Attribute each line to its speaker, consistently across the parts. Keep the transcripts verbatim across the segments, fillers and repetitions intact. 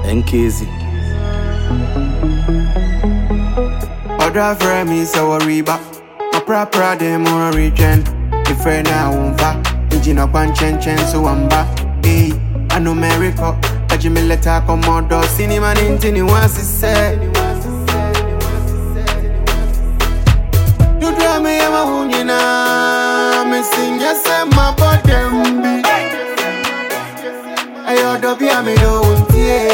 Speaker 1: N K Z.
Speaker 2: Other friend me so worry back. My proper dem more region. If friend I won't va. Engine up and chen chen so I'm back. Hey, I know America. I just me let her come out door. Cinema ninety ni wants to say. You drive me I'm a wounded now. Me sing yes I'm my bottom be. I ought to be a me don't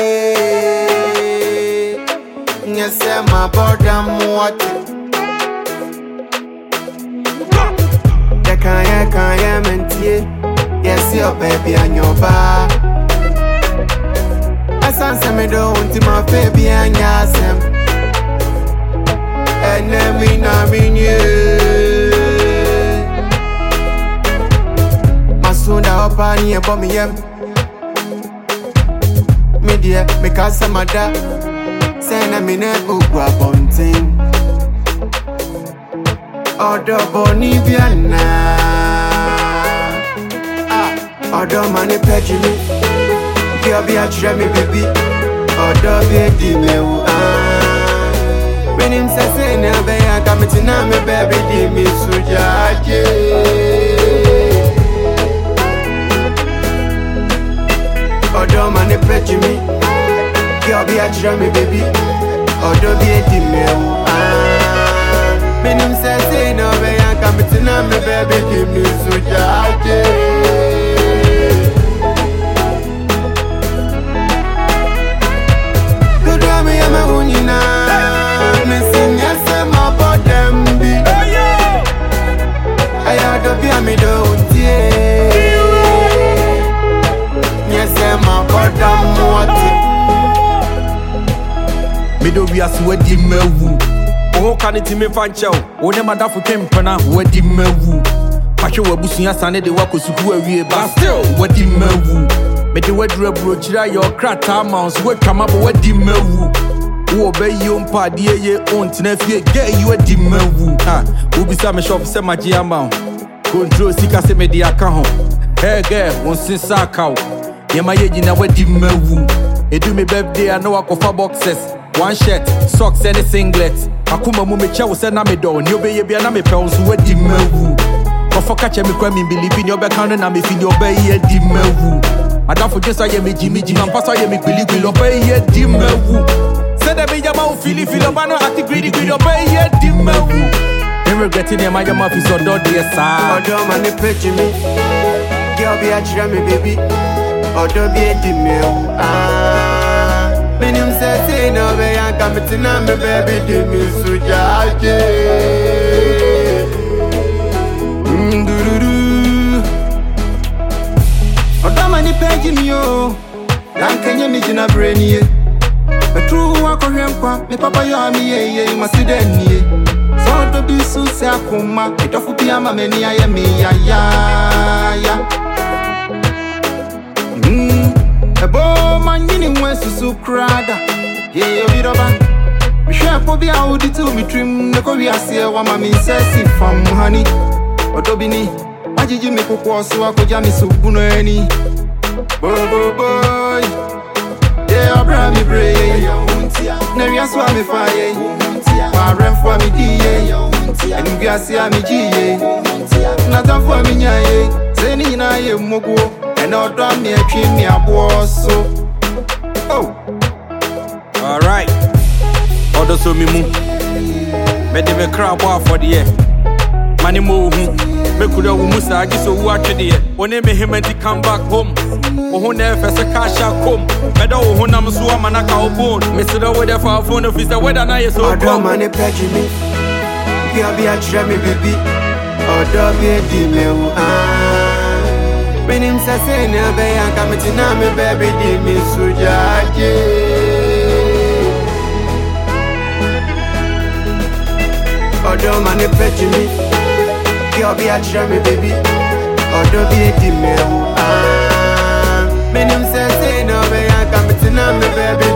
Speaker 2: yes I'm my bottom what. Kaya kaya mentie, yes your baby and your bar. I san se me do unti my baby and yasem. And then we na minye. Masunda opani e bomi yem. Me dear, me kasa mada. Sena me ne ugwa bonting. Odo boni biana ah odo mani peji mi girl be a try me baby odo be di me u ah when him say say na be ya come to na me baby di me sujaje odo mani peji mi girl be a try me baby odo be di me u ah when him say say no way I come to na me baby give me so jaje. Good day me am a unina. Me sing yes my bottom be. I had to be a me don't yeah. Yes my bottom what.
Speaker 3: Me do we as we di mewu. Oh, can it me fancho? Oh, never da for tempana, what di mewu. Pacho wabusia sane de wako suku awie, but still, what di mewu. Me de wedre brochira your crata mouse, what come up, what di mewu. Who obey you on party, ye own tenefie, get you a di mewu. Ah, who be some shop, some magia mount. Control sika se me di account. Hey, girl, one since I cow. Yama ye na what di mewu. It do me birthday, I know I go for boxes. One shirt, socks and a singlet. Akuma mu mecha wo se na me do ni obeye bia na me pe unso wadi mawu kofo ka che me kwa me believe in your back na me fi ni obeye di mawu adafo jesa ye me jimi jimi ampasa ye me gbili gbili obeye di mawu se de be jama wo fili fili ba no ati greedy greedy obeye di mawu me regretting e ma jama fi so do de sa
Speaker 2: odo ma ne page me girl be a try me baby odo be di mawu ah when him say say no way I come to na me baby give me so jaje ndururu odo mani page me yo dan kenye mi jina brain ye true akohwe nkwa me papa yo ami ye ye masiden nie so do bi su se akoma etofo bi ama mani aye me ya ya ya mm ebo manyini nwensu su krada ye yo biroba mi hwe po bi a odi tu mi trim ne ko wi ase wa ma mi nsesi fam hani odobi ni ajiji mi kokwo so akoja mi so bunu ani boy boy boy ye obra mi bre na wi aso mi fa ye wa rem for mi di ye ani wi ase a mi ji ye na ta for mi nya ye se ni na ye mogo and all done me a dream me a boss so oh
Speaker 3: alright odo so mi mu me de me crab for the year mani mo hu me kuda wo musa agi so wu atwede ye one me him and come back home wo hu na fese cash come me do wo hu nam so amana ka obon me se do we the phone officer whether na ye so
Speaker 2: odo mani page me be a be a try me baby odo be di me wu ah when him say say na be ya come to na me baby di me so jaje odo mani page me girl be a try me baby odo be di me ah when him say say na be ya come to na me baby